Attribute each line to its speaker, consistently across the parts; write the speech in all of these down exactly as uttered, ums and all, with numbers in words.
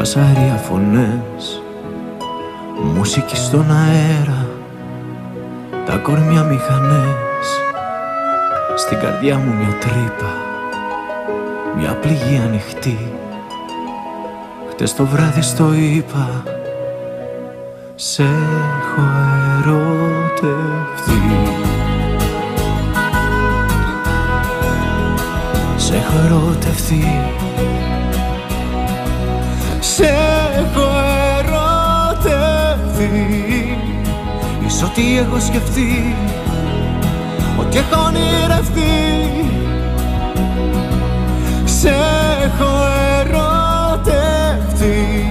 Speaker 1: φασαρία φωνές, μουσική στον αέρα, τα κορμιά μηχανές. Στην καρδιά μου μια τρύπα, μια πληγή ανοιχτή. Χτες το βράδυ στο είπα, σ' έχω ερωτευτεί. Σ' έχω ερωτευτεί. Σ' έχω ερωτευτεί. Εις ό,τι έχω σκεφτεί, ό,τι έχω ονειρευτεί. Σ' έχω ερωτευτεί.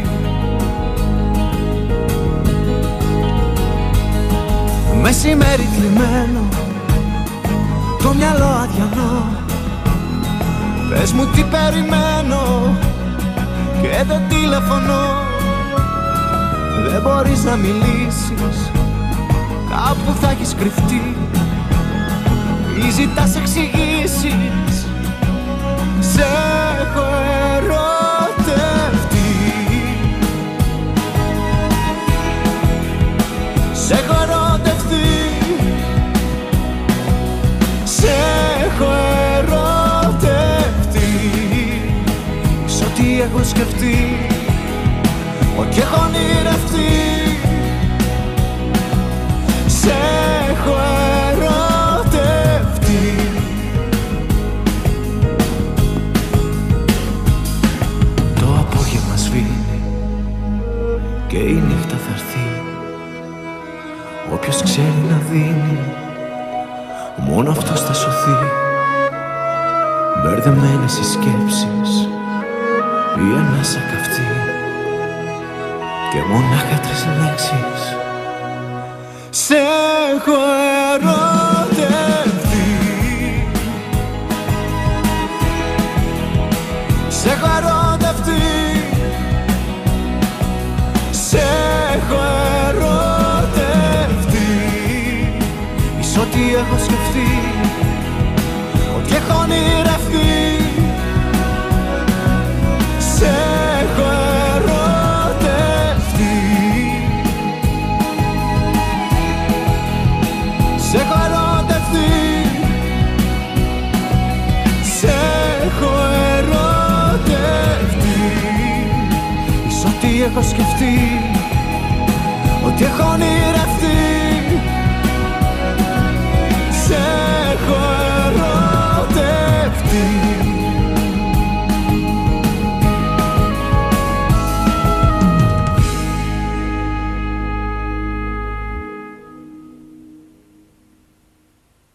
Speaker 1: Μεσημέρι κλειμμένο, το μυαλό αδιανό. Πες μου τι περιμένω και δεν τηλεφωνώ. Δεν μπορείς να μιλήσεις, κάπου θα έχεις κρυφτεί ή ζητάς εξηγήσεις. Σ' έχω ερωτευτεί. Σ' έχω ερωτευτεί. Σ' έχω ερωτευτεί. Σ' ό,τι έχω σκεφτεί, ό,τι έχω ονειρευτεί. Σ' έχω ερωτευτεί. Το απόγευμα σβήνει και η νύχτα θα έρθει. Όποιος ξέρει να δίνει, μόνο αυτός θα σωθεί. Μπερδεμένες οι σκέψεις, η ανάσα καυτή και μονάχα τρεις λέξεις. Σ' έχω ερωτευτεί. Σ' έχω ερωτευτεί. Σ' έχω ερωτευτεί. Εις ό,τι έχω σκεφτεί, ό,τι έχω ονειρευτεί. Σ' έχω ερωτευτεί. Σ' έχω ερωτευτεί. Σ' έχω ερωτευτεί. Εις ό,τι έχω σκεφτεί, ό,τι έχω ονειρευτεί.